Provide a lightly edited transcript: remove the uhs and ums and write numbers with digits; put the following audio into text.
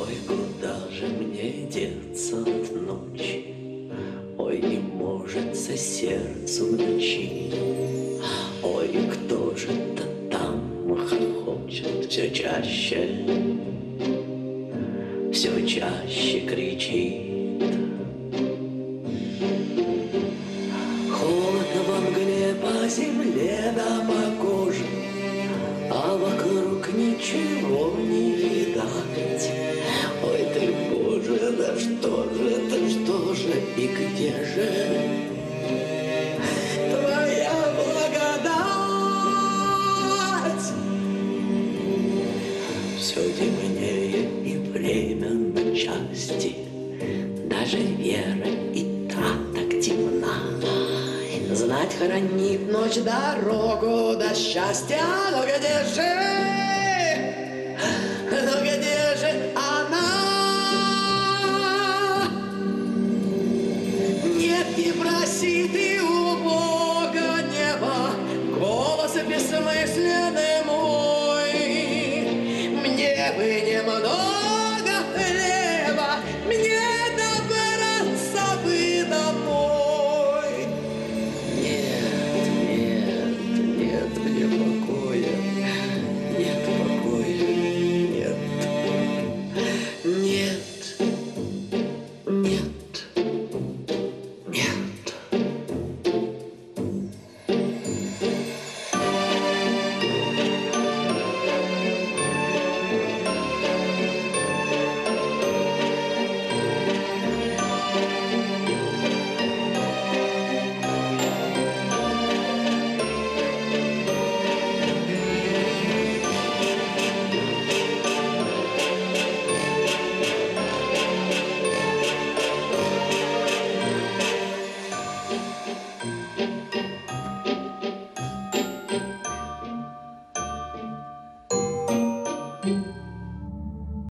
Ой, куда же мне деться в ночь? Ой, не может со сердцу в ночи. Ой, кто же это там хохочет все чаще, все чаще кричит? Холодно во мгле по земле да по коже, а вокруг ничего не видать. Ой ты, Боже, да что же и где же твоя благодать? Все темнее и время на части, даже вера и та так темна. Знать хранит ночь дорогу до счастья, но где же она? Нет, не проси ты у Бога неба, голос бессмысленный мой, мне бы немного